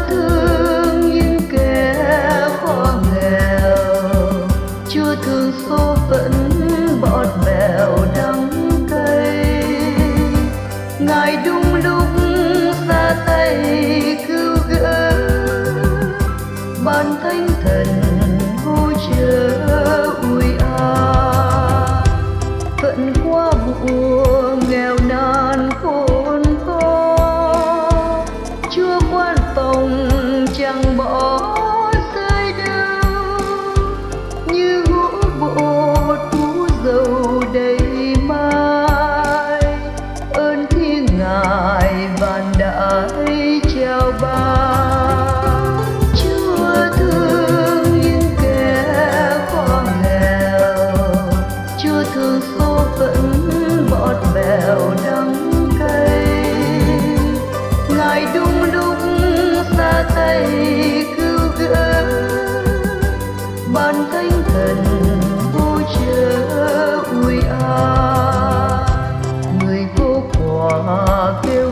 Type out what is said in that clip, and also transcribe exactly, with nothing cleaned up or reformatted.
thương những kẻ khó nghèo, Chúa thương số phận bọt bèo đắng cay. Ngài đúng lúc xa tay cứu gỡ, ban thánh thần hỗ trợ ủi a. Phận qua buồn nghèo nàn khốn khó, Chúa quan phòng chẳng bỏ rơi đâu. Như hũ bột hũ dầu đầy mai, ơn thiên Ngài vạn đại trao ban. Chúa thương những kẻ khó nghèo, Chúa thương số phận bọt bèo đắng cay. Ngài đúng lúc xa tay cứu gỡ, ban thánh thần hỗ trợ ủi a. Người vô quả kêu